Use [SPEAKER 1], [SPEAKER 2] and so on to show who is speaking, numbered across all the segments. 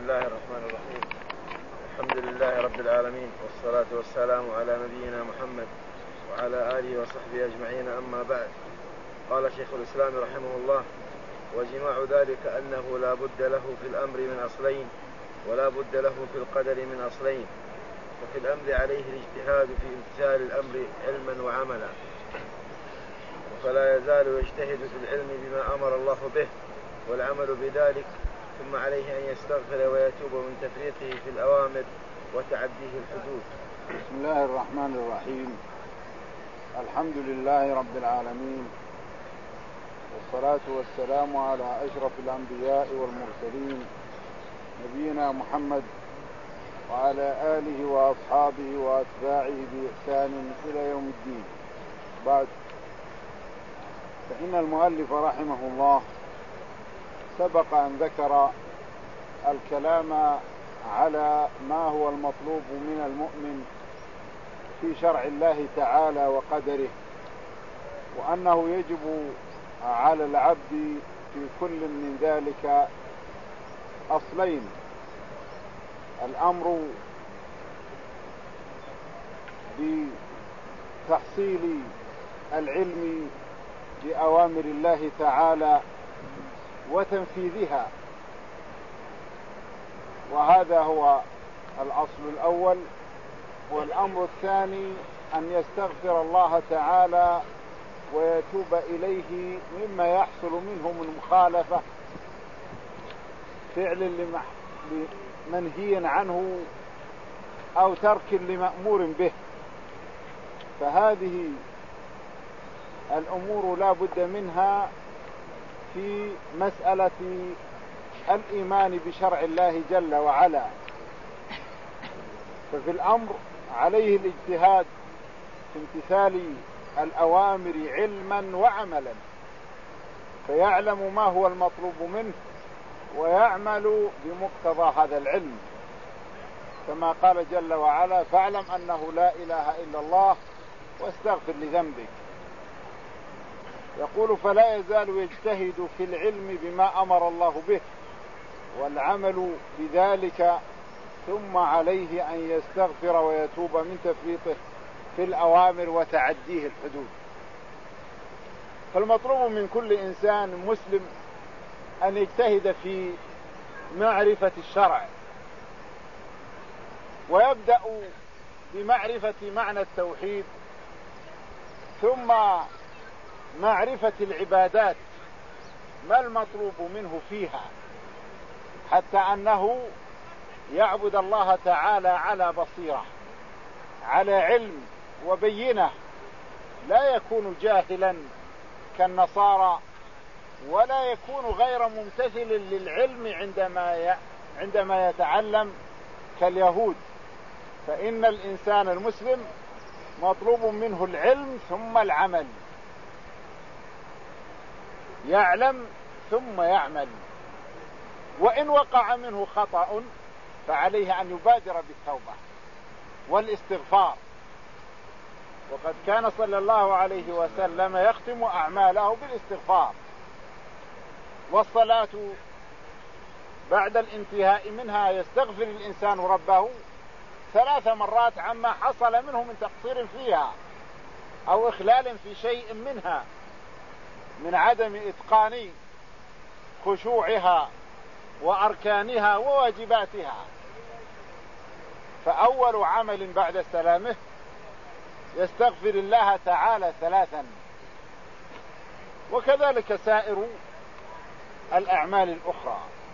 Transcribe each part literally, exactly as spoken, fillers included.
[SPEAKER 1] الله الرحمن الرحيم. الحمد لله رب العالمين، والصلاة والسلام على نبينا محمد وعلى آله وصحبه أجمعين، أما بعد. قال شيخ الإسلام رحمه الله: وجماع ذلك أنه لا بد له في الأمر من أصلين، ولا بد له في القدر من أصلين. وفي الأمر عليه الاجتهاد في امتثال الأمر علما وعملا، فلا يزال يجتهد في العلم بما أمر الله به والعمل بذلك، ثم عليه أن يستغفر ويتوب من تفريطه في الأوامر وتعديه الحدود.
[SPEAKER 2] بسم الله الرحمن الرحيم. الحمد لله رب العالمين، والصلاة والسلام على أشرف الأنبياء والمرسلين، نبينا محمد وعلى آله وأصحابه وأتباعه بإحسان إلى يوم الدين. بعد، فإن المؤلف رحمه الله سبق أن ذكر الكلام على ما هو المطلوب من المؤمن في شرع الله تعالى وقدره، وأنه يجب على العبد في كل من ذلك أصلين: الأمر بتحصيل العلم بأوامر الله تعالى وتنفيذها، وهذا هو الأصل الأول. والأمر الثاني أن يستغفر الله تعالى ويتوب إليه مما يحصل منه من مخالفة، فعل لمنهي عنه أو ترك لمأمور به. فهذه الأمور لا بد منها في مسألة الإيمان بشرع الله جل وعلا. ففي الأمر عليه الاجتهاد في امتثال الأوامر علما وعملا، فيعلم ما هو المطلوب منه ويعمل بمقتضى هذا العلم، كما قال جل وعلا: فاعلم أنه لا إله إلا الله واستغفر لذنبك. يقول: فلا يزال يجتهد في العلم بما أمر الله به والعمل بذلك، ثم عليه أن يستغفر ويتوب من تفريطه في الأوامر وتعديه الحدود. فالمطلوب من كل إنسان مسلم أن يجتهد في معرفة الشرع، ويبدأ بمعرفة معنى التوحيد، ثم معرفة العبادات ما المطلوب منه فيها، حتى أنه يعبد الله تعالى على بصيرة، على علم وبينة، لا يكون جاهلا كالنصارى، ولا يكون غير ممتثل للعلم عندما عندما يتعلم كاليهود. فإن الإنسان المسلم مطلوب منه العلم ثم العمل، يعلم ثم يعمل. وإن وقع منه خطأ فعليه أن يبادر بالتوبة والاستغفار. وقد كان صلى الله عليه وسلم يختم أعماله بالاستغفار، والصلاة بعد الانتهاء منها يستغفر الإنسان ربه ثلاث مرات عما حصل منه من تقصير فيها أو إخلال في شيء منها من عدم إتقان خشوعها وأركانها وواجباتها. فأول عمل بعد سلامه يستغفر الله تعالى ثلاثا، وكذلك سائر الأعمال الأخرى.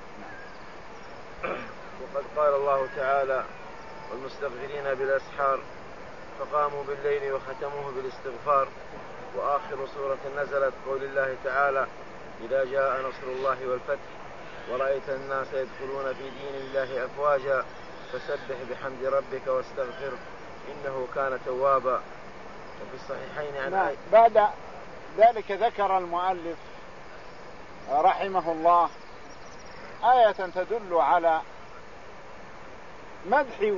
[SPEAKER 1] وقد قال الله تعالى: والمستغفرين بالأسحار، فقاموا بالليل وختموه بالاستغفار. وآخر سورة نزلت قول الله تعالى: إذا جاء نصر الله والفتح ورأيت الناس يدخلون في دين الله أفواجا فسبح بحمد ربك واستغفره إنه كان توابا. وفي الصحيحين عن
[SPEAKER 2] نعم. بعد ذلك ذكر المؤلف رحمه الله آية تدل على مدح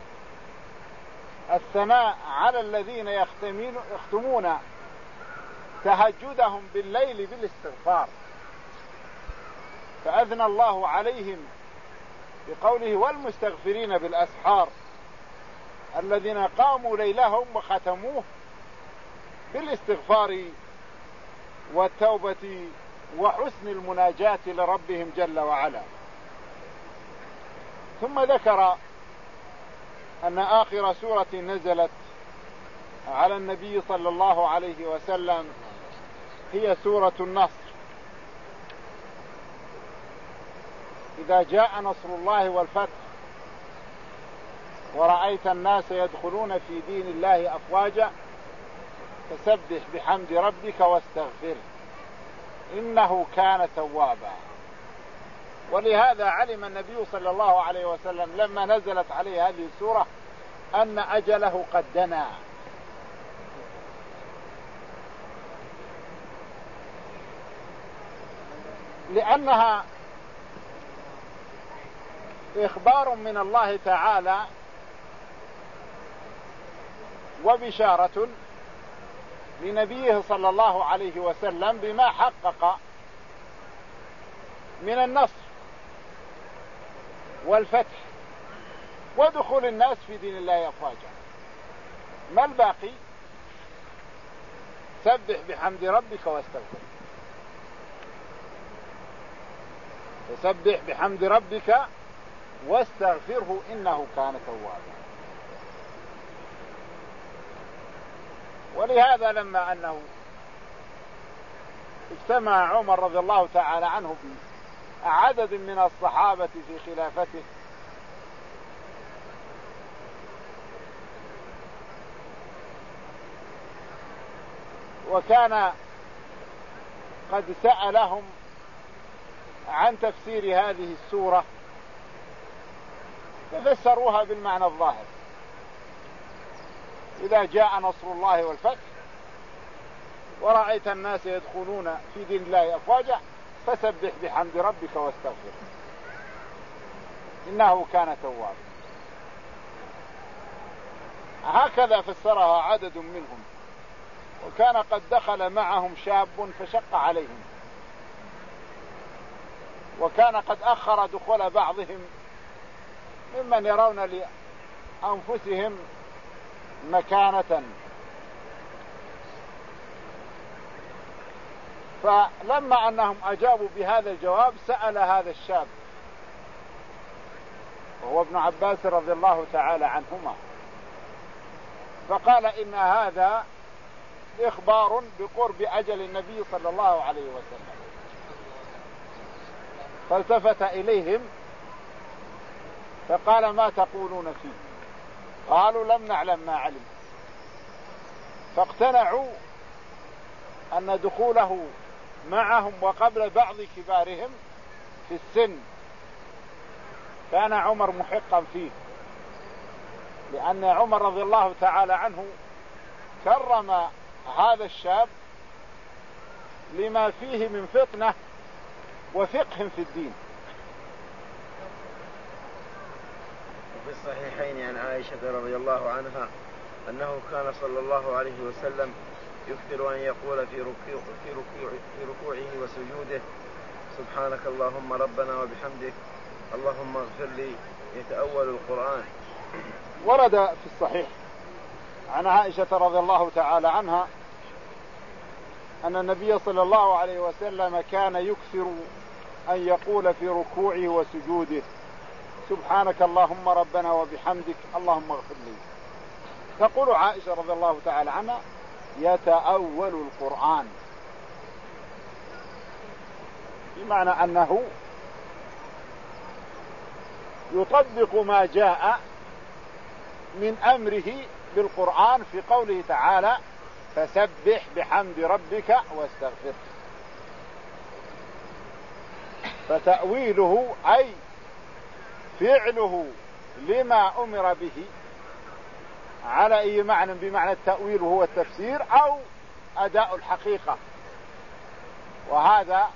[SPEAKER 2] والثناء على الذين يختمون تهجدهم بالليل بالاستغفار، فأثنى الله عليهم بقوله والمستغفرين بالأسحار الذين قاموا ليلهم وختموه بالاستغفار والتوبة وحسن المناجاة لربهم جل وعلا. ثم ذكر أن آخر سورة نزلت على النبي صلى الله عليه وسلم هي سورة النصر. إذا جاء نصر الله والفتح ورأيت الناس يدخلون في دين الله أفواجا فسبح بحمد ربك واستغفره إنه كان توابا. ولهذا علم النبي صلى الله عليه وسلم لما نزلت عليه هذه السورة أن أجله قد دنا، لأنها إخبار من الله تعالى وبشارة لنبيه صلى الله عليه وسلم بما حقق من النصر والفتح ودخول الناس في دين الله أفواجا. ما الباقي؟ سبح بحمد ربك واستغفره. فسبح بحمد ربك واستغفره إنه كان توابا. ولهذا لما أنه اجتمع عمر رضي الله تعالى عنه بعدد من الصحابة في خلافته وكان قد سألهم عن تفسير هذه السورة ففسروها بالمعنى الظاهر: إذا جاء نصر الله والفتح ورأيت الناس يدخلون في دين الله أفواجا فسبح بحمد ربك واستغفره إنه كان توابا. هكذا فسرها عدد منهم. وكان قد دخل معهم شاب فشق عليهم، وكان قد أخر دخول بعضهم ممن يرون لأنفسهم مكانة. فلما أنهم أجابوا بهذا الجواب سأل هذا الشاب وهو ابن عباس رضي الله تعالى عنهما فقال: إن هذا إخبار بقرب أجل النبي صلى الله عليه وسلم. فالتفت إليهم فقال: ما تقولون فيه؟ قالوا: لم نعلم ما علم. فاقتنعوا أن دخوله معهم وقبل بعض كبارهم في السن كان عمر محقا فيه، لأن عمر رضي الله تعالى عنه كرم هذا الشاب لما فيه من فطنة وفقه في الدين.
[SPEAKER 1] في الصحيحين عن عائشة رضي الله عنها أنه كان صلى الله عليه وسلم يكثر أن يقول في ركوع في ركوع في ركوعه وسجوده: سبحانك اللهم ربنا وبحمدك اللهم اغفر لي، يتأول القرآن.
[SPEAKER 2] ورد في الصحيح عن عائشة رضي الله تعالى عنها أن النبي صلى الله عليه وسلم كان يكثر أن يقول في ركوعه وسجوده: سبحانك اللهم ربنا وبحمدك اللهم اغفر لي. تقول عائشة رضي الله تعالى عنها: يتأول القرآن، بمعنى أنه يطبق ما جاء من أمره بالقرآن في قوله تعالى: فسبح بحمد ربك واستغفره. فتأويله أي فعله لما أمر به على أي معنى، بمعنى التأويل هو التفسير أو أداء الحقيقة. وهذا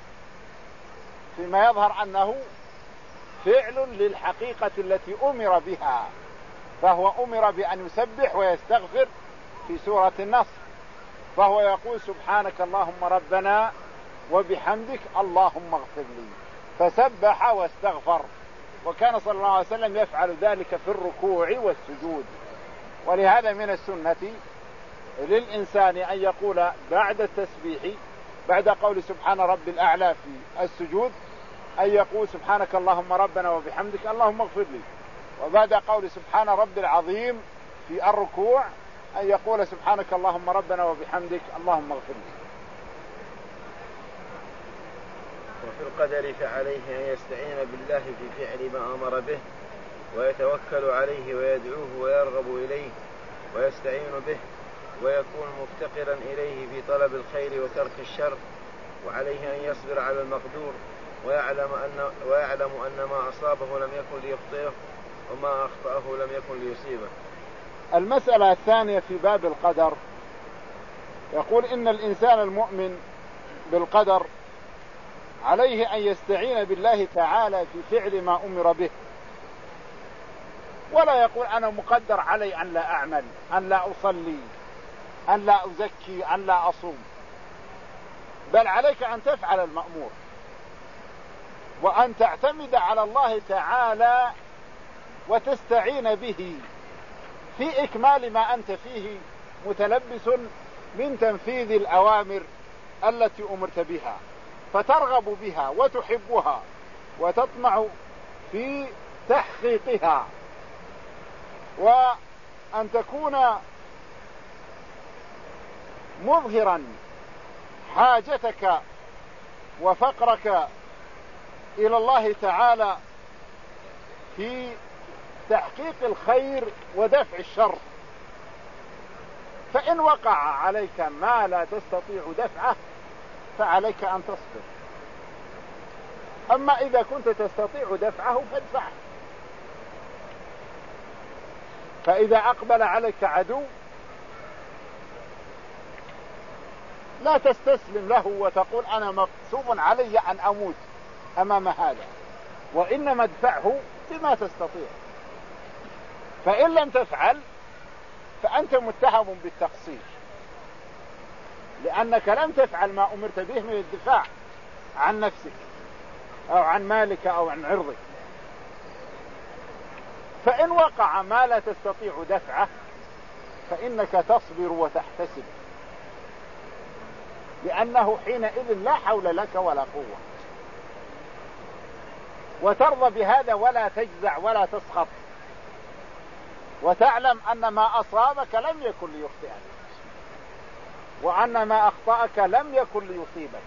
[SPEAKER 2] فيما يظهر أنه فعل للحقيقة التي أمر بها، فهو أمر بأن يسبح ويستغفر في سورة النصر، فهو يقول: سبحانك اللهم ربنا وبحمدك اللهم اغفر لي، فسبح واستغفر. وكان صلى الله عليه وسلم يفعل ذلك في الركوع والسجود. ولهذا من السنة للإنسان أن يقول بعد التسبيح، بعد قول سبحان رب الأعلى في السجود، أن يقول سبحانك اللهم ربنا وبحمدك اللهم اغفر لي. وبعد قول سبحان رب العظيم في الركوع أن يقول سبحانك اللهم ربنا وبحمدك اللهم اغفر لي.
[SPEAKER 1] وفي القدر فعليه أن يستعين بالله في فعل ما أمر به، ويتوكل عليه ويدعوه ويرغب إليه ويستعين به، ويكون مفتقرا إليه في طلب الخير وترك الشر. وعليه أن يصبر على المقدور، ويعلم أن, ويعلم أن ما أصابه لم يكن ليخطئه، وما أخطأه لم يكن ليصيبه.
[SPEAKER 2] المسألة الثانية في باب القدر، يقول إن الإنسان المؤمن بالقدر عليه أن يستعين بالله تعالى في فعل ما أمر به، ولا يقول أنا مقدر علي أن لا أعمل، أن لا أصلي، أن لا أزكي، أن لا أصوم، بل عليك أن تفعل المأمور، وأن تعتمد على الله تعالى وتستعين به في إكمال ما أنت فيه متلبس من تنفيذ الأوامر التي أمرت بها، فترغب بها وتحبها وتطمع في تحقيقها، وأن تكون مظهرا حاجتك وفقرك إلى الله تعالى في تحقيق الخير ودفع الشر. فإن وقع عليك ما لا تستطيع دفعه فعليك أن تصبر، أما إذا كنت تستطيع دفعه فادفعه. فإذا أقبل عليك عدو لا تستسلم له وتقول أنا مقسوم علي أن أموت أمام هذا، وإنما ادفعه بما تستطيع. فإن لم تفعل فأنت متهم بالتقصير، لأنك لم تفعل ما أمرت به من الدفاع عن نفسك أو عن مالك أو عن عرضك. فإن وقع ما لا تستطيع دفعه فإنك تصبر وتحتسب، لأنه حينئذ لا حول لك ولا قوة، وترضى بهذا ولا تجزع ولا تسخط، وتعلم أن ما أصابك لم يكن ليخطئك، وأن ما أخطأك لم يكن ليصيبك.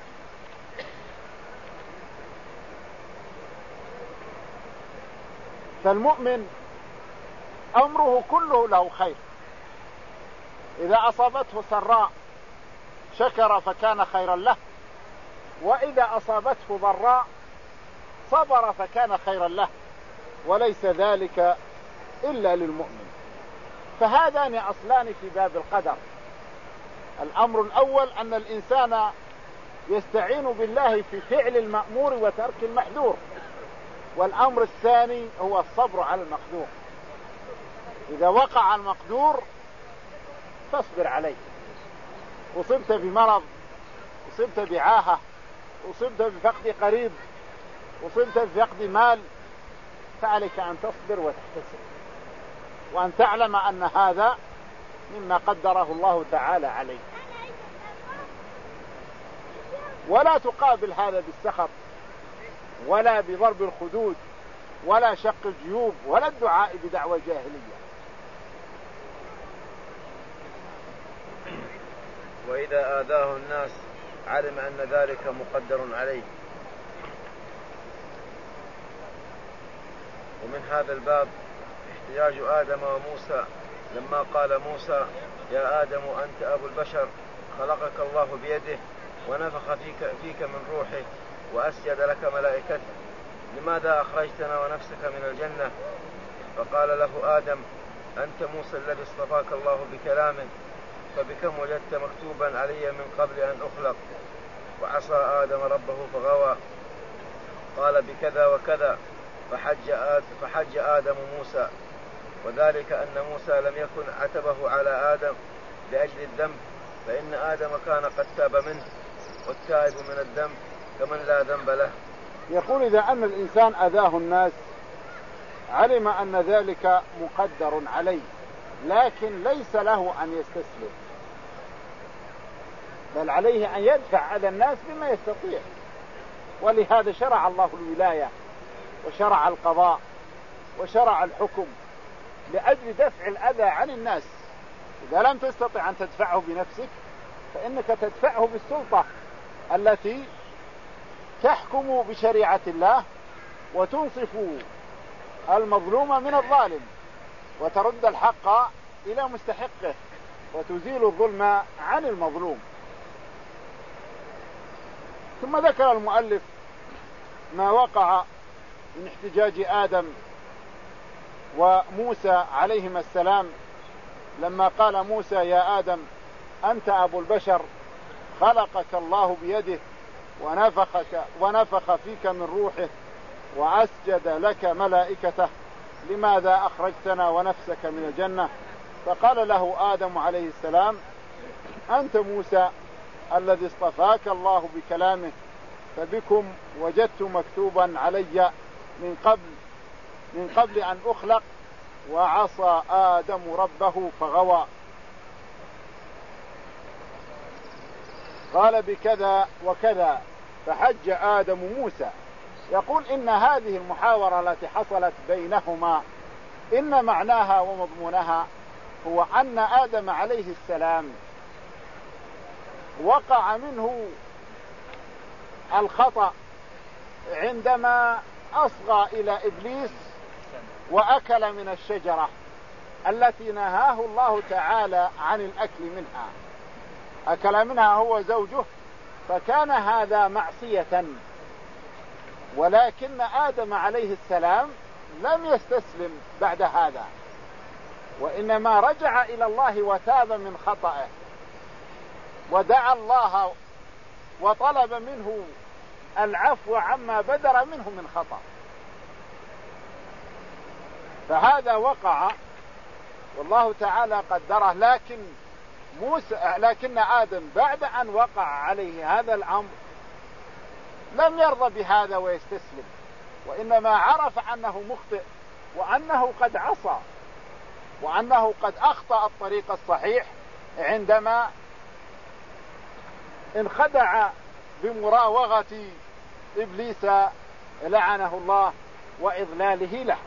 [SPEAKER 2] فالمؤمن أمره كله له خير، إذا أصابته سراء شكر فكان خيرا له، وإذا أصابته ضراء صبر فكان خيرا له، وليس ذلك إلا للمؤمن. فهذان أصلان في باب القدر. الأمر الأول أن الإنسان يستعين بالله في فعل المأمور وترك المحذور، والأمر الثاني هو الصبر على المقدور. إذا وقع المقدور فاصبر عليه. أصبت بمرض، أصبت بعاهة، أصبت بفقد قريب، أصبت بفقد مال، فعليك أن تصبر وتحتسب، وأن تعلم أن هذا مما قدره الله تعالى عليك، ولا تقابل هذا بالسخط ولا بضرب الخدود ولا شق الجيوب ولا الدعاء بدعوى جاهلية.
[SPEAKER 1] وإذا آذاه الناس علم أن ذلك مقدر عليه. ومن هذا الباب احتجاج آدم وموسى لما قال موسى يا آدم أنت أبو البشر، خلقك الله بيده ونفخ فيك, فيك من روحه وأسجد لك ملائكته، لماذا أخرجتنا ونفسك من الجنة؟ فقال له آدم أنت موسى الذي اصطفاك الله بكلامه، فبكم وجدت مكتوبا علي من قبل أن أخلق؟ وعصى آدم ربه فغوى، قال بكذا وكذا، فحج آدم, فحج آدم موسى، وذلك أن موسى لم يكن عتبه على آدم لأجل الذنب، فإن آدم كان قد تاب منه، والتائب من الذنب كمن لا ذنب له.
[SPEAKER 2] يقول إذا أن الإنسان أذاه الناس علم أن ذلك مقدر عليه، لكن ليس له أن يستسلم، بل عليه أن يدفع على الناس بما يستطيع. ولهذا شرع الله الولاية وشرع القضاء وشرع الحكم لأجل دفع الأذى عن الناس. إذا لم تستطع أن تدفعه بنفسك فإنك تدفعه بالسلطة التي تحكم بشريعة الله وتنصف المظلوم من الظالم وترد الحق إلى مستحقه وتزيل الظلم عن المظلوم. ثم ذكر المؤلف ما وقع من احتجاج آدم وموسى عليهما السلام لما قال موسى: يا آدم أنت أبو البشر، خلقك الله بيده ونفخك ونفخ فيك من روحه وأسجد لك ملائكته، لماذا أخرجتنا ونفسك من الجنة؟ فقال له آدم عليه السلام: أنت موسى الذي اصطفاك الله بكلامه، فبكم وجدت مكتوبا علي من قبل من قبل أن أخلق، وعصى آدم ربه فغوى. قال: بكذا وكذا فحج آدم موسى. يقول إن هذه المحاورة التي حصلت بينهما إن معناها ومضمونها هو أن آدم عليه السلام وقع منه الخطأ عندما أصغى إلى إبليس وأكل من الشجرة التي نهاه الله تعالى عن الأكل منها، أكل منها هو زوجه، فكان هذا معصية. ولكن آدم عليه السلام لم يستسلم بعد هذا، وإنما رجع إلى الله وتاب من خطأه ودعا الله وطلب منه العفو عما بدر منه من خطأ. فهذا وقع والله تعالى قدره، لكن موسى لكن آدم بعد أن وقع عليه هذا الأمر لم يرضى بهذا ويستسلم، وإنما عرف أنه مخطئ وأنه قد عصى وأنه قد أخطأ الطريق الصحيح عندما انخدع بمراوغة إبليس لعنه الله وإضلاله له.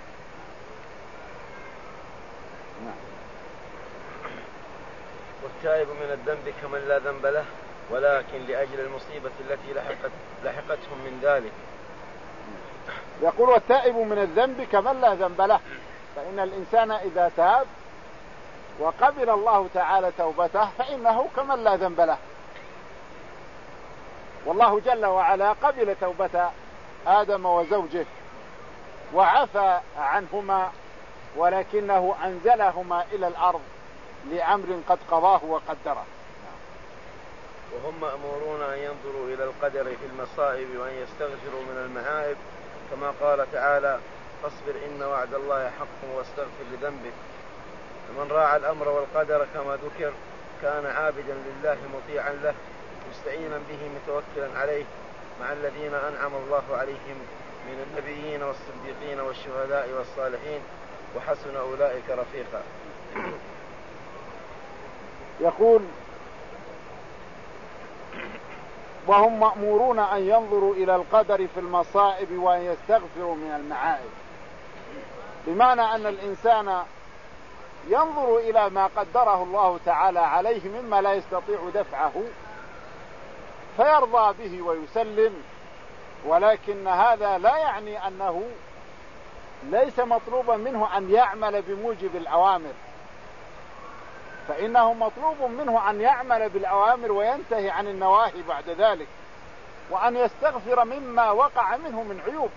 [SPEAKER 1] والتائب من الذنب كمن لا ذنب له، ولكن لأجل المصيبة التي لحقت لحقتهم من ذلك.
[SPEAKER 2] يقول: والتائب من الذنب كمن لا ذنب له، فإن الإنسان إذا تاب وقبل الله تعالى توبته فإنه كمن لا ذنب له. والله جل وعلا قبل توبة آدم وزوجه وعفى عنهما، ولكنه أنزلهما إلى الأرض لأمر قد قضاه وقدره.
[SPEAKER 1] وهم مأمورون أن ينظروا إلى القدر في المصائب وأن يستغفروا من المعائب، كما قال تعالى: فاصبر إن وعد الله حق واستغفر لذنبك. فمن راعى الأمر والقدر كما ذكر كان عابدا لله مطيعا له مستعينا به متوكلا عليه، مع الذين أنعم الله عليهم من النبيين والصديقين والشهداء والصالحين وحسن أولئك رفيقا.
[SPEAKER 2] يقول: وهم مأمورون أن ينظروا إلى القدر في المصائب وأن يستغفروا من المعائب، بمعنى أن الإنسان ينظر إلى ما قدره الله تعالى عليه مما لا يستطيع دفعه فيرضى به ويسلم، ولكن هذا لا يعني أنه ليس مطلوبا منه أن يعمل بموجب الأوامر، فإنه مطلوب منه أن يعمل بالأوامر وينتهي عن النواهي بعد ذلك، وأن يستغفر مما وقع منه من عيوب.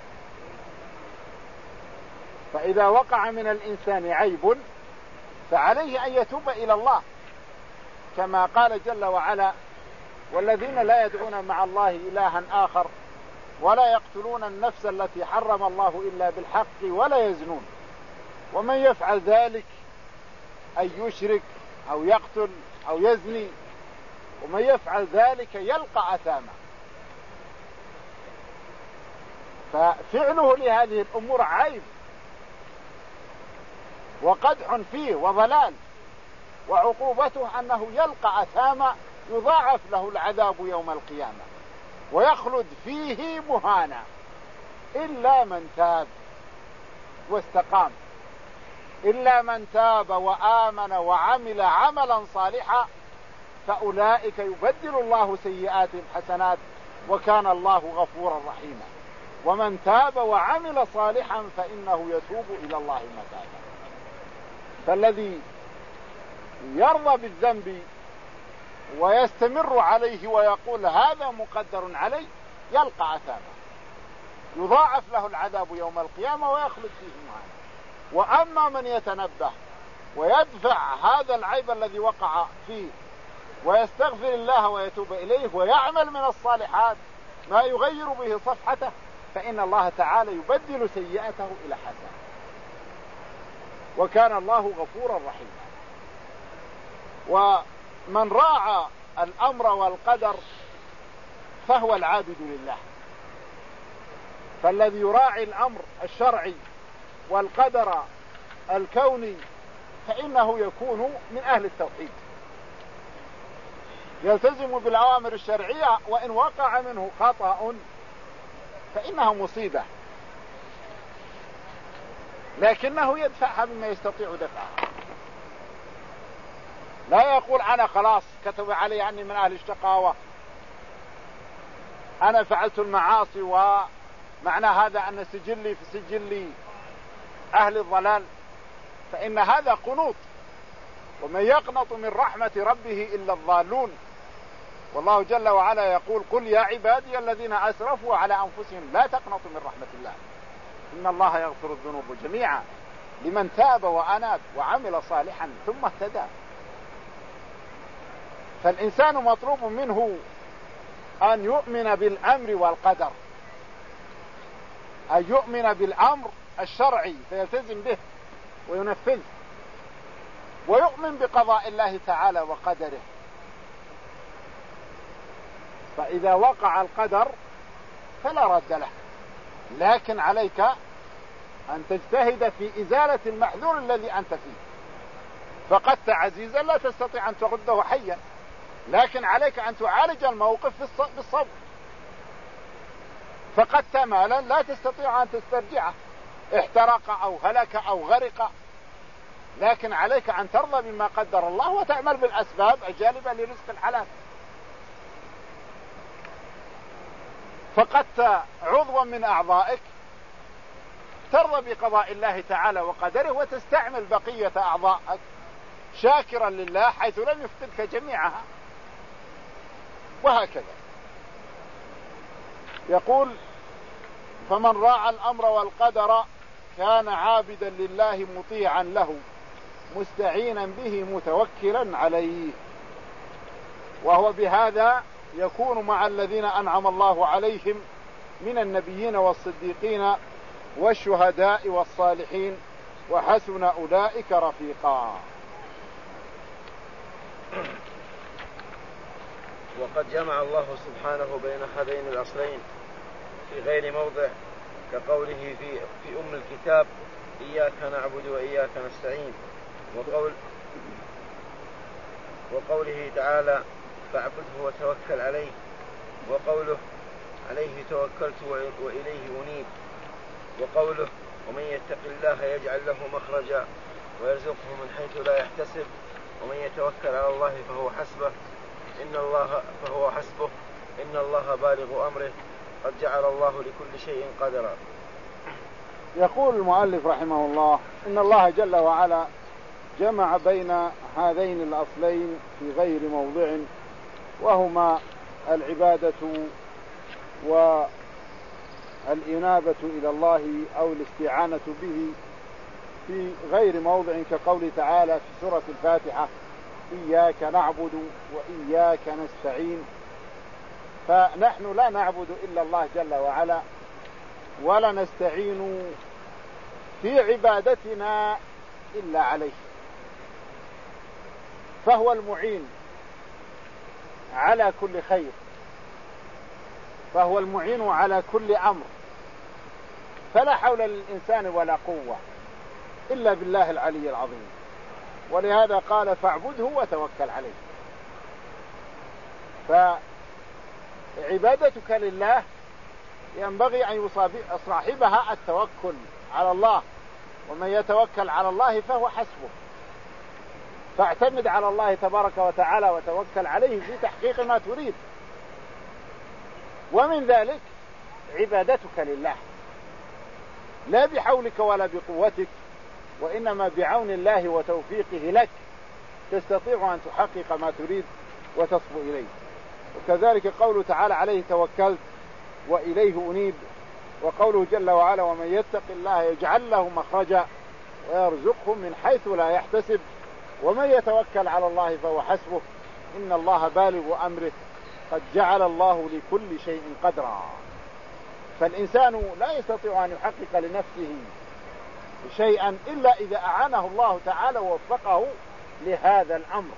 [SPEAKER 2] فإذا وقع من الإنسان عيب فعليه أن يتوب إلى الله، كما قال جل وعلا: والذين لا يدعون مع الله إلها آخر ولا يقتلون النفس التي حرم الله إلا بالحق ولا يزنون، ومن يفعل ذلك أن يشرك أو يقتل أو يزني، ومن يفعل ذلك يلقى أثاما. ففعله لهذه الأمور عيب وقدح فيه وضلال، وعقوبته أنه يلقى أثاما يضاعف له العذاب يوم القيامة ويخلد فيه مهانا، إلا من تاب واستقام، إلا من تاب وآمن وعمل عملا صالحا فأولئك يبدل الله سيئاتهم حسنات وكان الله غفورا رحيما. ومن تاب وعمل صالحا فإنه يتوب إلى الله متابا. فالذي يرضى بالذنب ويستمر عليه ويقول هذا مقدر علي يلقى أثاما يضاعف له العذاب يوم القيامة ويخلد فيه مهانا. وأما من يتنبه ويدفع هذا العيب الذي وقع فيه ويستغفر الله ويتوب إليه ويعمل من الصالحات ما يغير به صفحته فإن الله تعالى يبدل سيئته إلى حسنة وكان الله غفورا رحيما. ومن راعى الأمر والقدر فهو العابد لله. فالذي يراعي الأمر الشرعي والقدر الكوني فإنه يكون من أهل التوحيد، يلتزم بالأوامر الشرعية وإن وقع منه خطأ فإنها مصيبة، لكنه يدفعها بما يستطيع دفعها. لا يقول أنا خلاص كتب علي أني من أهل الشقاوة، أنا فعلت المعاصي ومعنى هذا أن سجلي في سجلي أهل الضلال، فإن هذا قنوط. ومن يقنط من رحمة ربه إلا الضالون. والله جل وعلا يقول قل يا عبادي الذين أسرفوا على أنفسهم لا تقنطوا من رحمة الله إن الله يغفر الذنوب جميعا لمن تاب وأناب وعمل صالحا ثم اهتدى. فالإنسان مطلوب منه أن يؤمن بالأمر والقدر، أن يؤمن بالأمر الشرعي فيلتزم به وينفذه، ويؤمن بقضاء الله تعالى وقدره. فإذا وقع القدر فلا رد له، لكن عليك أن تجتهد في إزالة المحذور الذي أنت فيه. فقدت عزيزا لا تستطيع أن تغده حيا، لكن عليك أن تعالج الموقف بالصبر. فقدت مالا لا تستطيع أن تسترجعه، احترق أو هلك أو غرق، لكن عليك أن ترضى بما قدر الله وتعمل بالأسباب الجالبة لرزق الحلال. فقدت عضوا من أعضائك ترضى بقضاء الله تعالى وقدره وتستعمل بقية أعضائك شاكرا لله حيث لم يفقدك جميعها، وهكذا. يقول فمن راعى الأمر والقدر كان عابدا لله مطيعا له مستعينا به متوكلا عليه، وهو بهذا يكون مع الذين أنعم الله عليهم من النبيين والصديقين والشهداء والصالحين وحسن أولئك رفيقا.
[SPEAKER 1] وقد جمع الله سبحانه بين هذين الأصلين في غير موضع كقوله في, في أم الكتاب إياك نعبد وإياك نستعين، وقول وقوله تعالى فاعبده وتوكل عليه، وقوله عليه توكلت وإليه أنيب، وقوله ومن يتق الله يجعل له مخرجا ويرزقه من حيث لا يحتسب ومن يتوكل على الله فهو حسبه إن الله فهو حسبه إن الله بالغ أمره قد جعل الله لكل شيء قدرا.
[SPEAKER 2] يقول المؤلف رحمه الله إن الله جل وعلا جمع بين هذين الأصلين في غير موضع، وهما العبادة والإنابة إلى الله أو الاستعانة به في غير موضع كقول تعالى في سورة الفاتحة إياك نعبد وإياك نستعين. فنحن لا نعبد إلا الله جل وعلا ولا نستعين في عبادتنا إلا عليه، فهو المعين على كل خير، فهو المعين على كل أمر، فلا حول للإنسان ولا قوة إلا بالله العلي العظيم. ولهذا قال فاعبده وتوكل عليه. فعبادتك لله ينبغي أن يصاحبها التوكل على الله، ومن يتوكل على الله فهو حسبه. فاعتمد على الله تبارك وتعالى وتوكل عليه في تحقيق ما تريد. ومن ذلك عبادتك لله، لا بحولك ولا بقوتك، وإنما بعون الله وتوفيقه لك تستطيع أن تحقق ما تريد وتصبو إليه. وكذلك قوله تعالى عليه توكلت وإليه أنيب، وقوله جل وعلا ومن يتق الله يجعل له مخرجا ويرزقه من حيث لا يحتسب ومن يتوكل على الله فهو حسبه إن الله بالغ أمره قد جعل الله لكل شيء قدرا. فالإنسان لا يستطيع أن يحقق لنفسه شيئا إلا إذا أعانه الله تعالى ووفقه لهذا الأمر.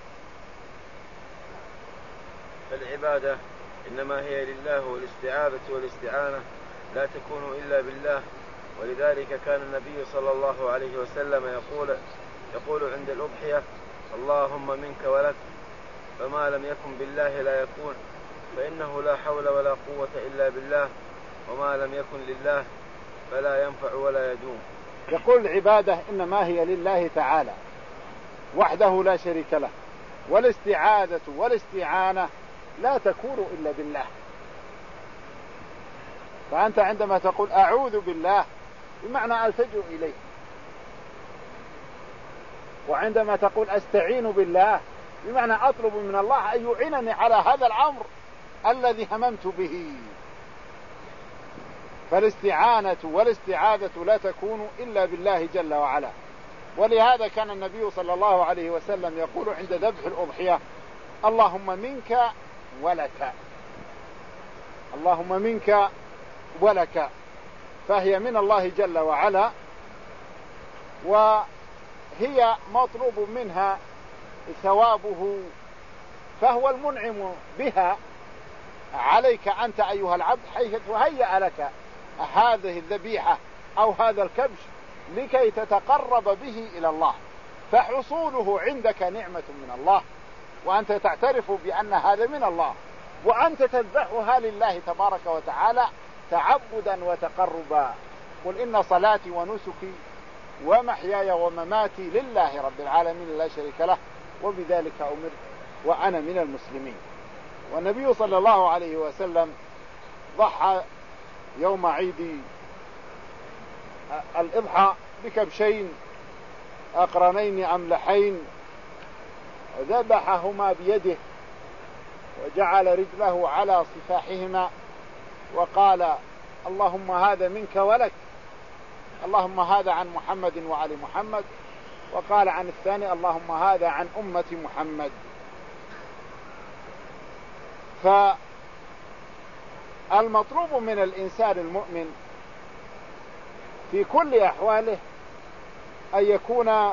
[SPEAKER 1] فالعبادة إنما هي لله، والاستعاذة والاستعانة لا تكون إلا بالله. ولذلك كان النبي صلى الله عليه وسلم يقول يقول عند الأضحية اللهم منك ولك، فما لم يكن بالله لا يكون، فإنه لا حول ولا قوة إلا بالله، وما لم يكن لله فلا ينفع ولا يدوم.
[SPEAKER 2] يقول العبادة إنما هي لله تعالى وحده لا شريك له، والاستعاذة والاستعانة لا تكون إلا بالله. فأنت عندما تقول أعوذ بالله بمعنى ألتجئ إليه، وعندما تقول أستعين بالله بمعنى أطلب من الله أن يعينني على هذا الأمر الذي هممت به. فالاستعانة والاستعاذة لا تكون إلا بالله جل وعلا. ولهذا كان النبي صلى الله عليه وسلم يقول عند ذبح الأضحية اللهم منك ولك، اللهم منك ولك، فهي من الله جل وعلا، وهي مطلوب منها ثوابه، فهو المنعم بها عليك أنت أيها العبد، حيث هيأ لك هذه الذبيحة أو هذا الكبش لكي تتقرب به إلى الله، فحصوله عندك نعمة من الله، وأنت تعترف بأن هذا من الله، وأنت تذبحها لله تبارك وتعالى تعبدا وتقربا. قل إن صلاتي ونسكي ومحياي ومماتي لله رب العالمين لا شريك له وبذلك أمرت وأنا من المسلمين. والنبي صلى الله عليه وسلم ضحى يوم عيد الإضحى بكبشين أقرنين أملحين، ذبحهما بيده وجعل رجله على صفاحهما وقال اللهم هذا منك ولك، اللهم هذا عن محمد وعلي محمد، وقال عن الثاني اللهم هذا عن أمة محمد. فالمطلوب من الإنسان المؤمن في كل أحواله أن يكون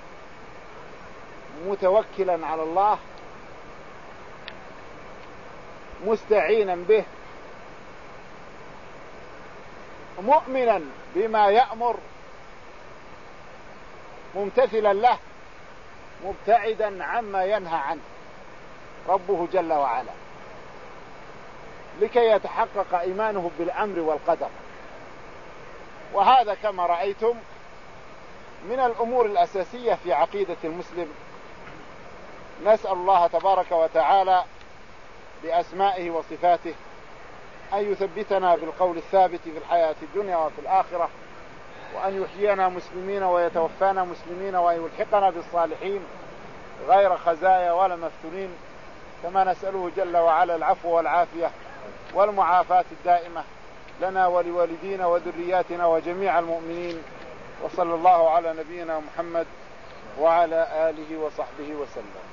[SPEAKER 2] متوكلا على الله مستعينا به، مؤمنا بما يأمر ممتثلا له، مبتعدا عما ينهى عنه ربه جل وعلا، لكي يتحقق إيمانه بالأمر والقدر. وهذا كما رأيتم من الأمور الأساسية في عقيدة المسلم. نسأل الله تبارك وتعالى بأسمائه وصفاته أن يثبتنا بالقول الثابت في الحياة الدنيا وفي الآخرة، وأن يحيينا مسلمين ويتوفانا مسلمين، وأن يلحقنا بالصالحين غير خزايا ولا مفتونين. كما نسأله جل وعلا العفو والعافية والمعافاة الدائمة لنا ولوالدينا وذرياتنا وجميع المؤمنين. وصلى الله على نبينا محمد وعلى آله وصحبه وسلم.